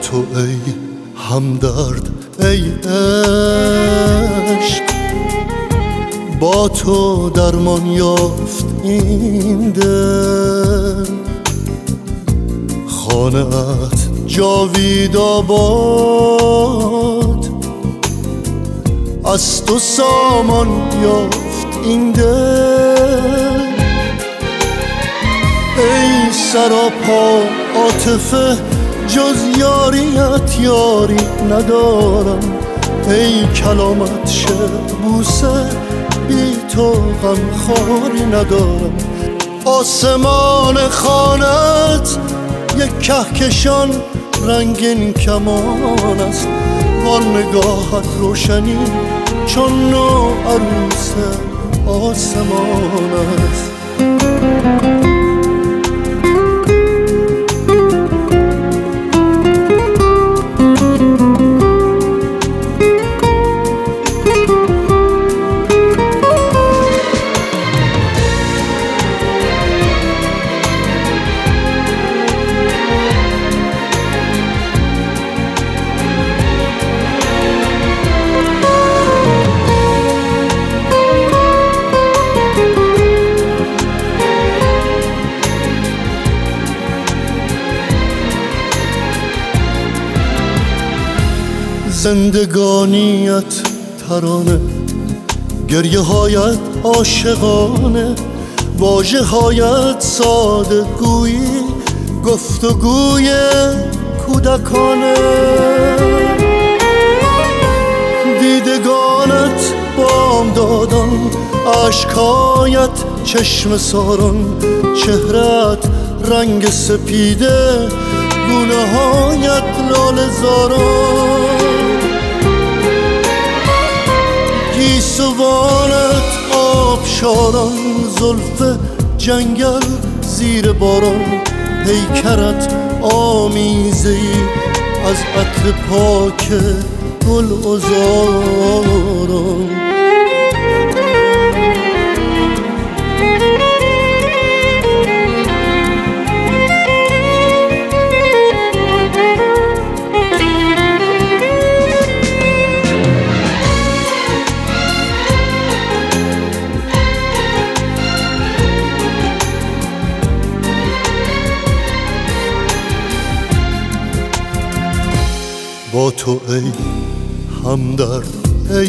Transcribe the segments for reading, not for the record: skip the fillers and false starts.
تو ای همدرد ای عشق، با تو درمان یافت این دل. خانه ات جاوید آباد، از تو سامان یافت این دل. ای سراپا عاطفه جز یاریت یاری ندارم، ای کلامت شعر بوسه بی تو غمخواری ندارم. آسمان خانت یک کهکشان رنگین کمان است، وان نگاهت روشنی چون نو عروس آسمان است. زندگانیت ترانه، گریه هایت عاشقانه، واژه هایت ساده گویی، گفتگوی کودکانه. دیدگانت بامدادان، اشکایت چشم ساران، چهرت رنگ سپیده، گونه هایت لاله زاران. گیسوانت آبشاران، زلف جنگل زیر باران، پیکرت آمیزه‌ای از عطر پاک گل عذاران. با تو ای همدرد ای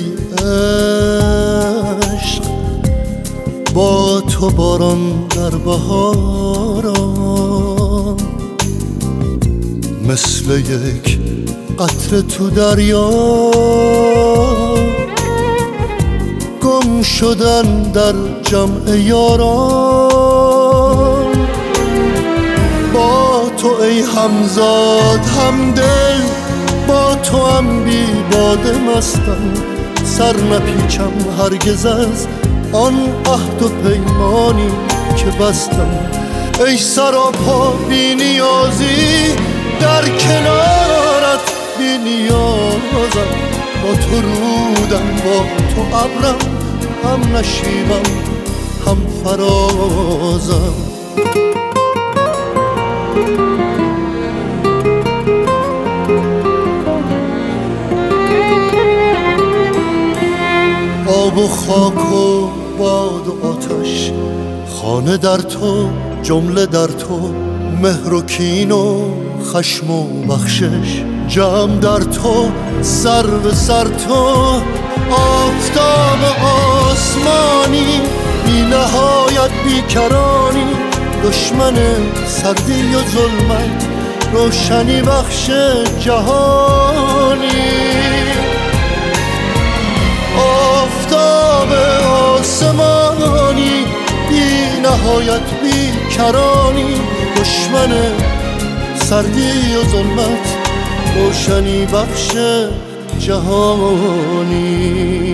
عشق، با تو باران در بهاران، مثل یک قطره تو دریا، گم شدن در جمع یاران. با تو ای همزاد همدل، با تو هم بی باده مستم، سر نپیچم هرگز از آن عهد و پیمانی که بستم. ای سراپا بی نیازی، در کنارت بی نیازم، با تو رودم با تو ابرم، هم نشیبم هم فرازم. آب و خاک و باد و آتش، خانه در تو جمله در تو، مهر و کین و خشم و بخشش جمع در تو، سر به سر تو. آفتاب آسمانی بی نهایت بیکرانی، دشمن سردی و ظلمت روشنی بخش جهانی. آفتاب آسمانی بی نهایت بیکرانی، دشمن سردی و ظلمت روشنی بخش جهانی.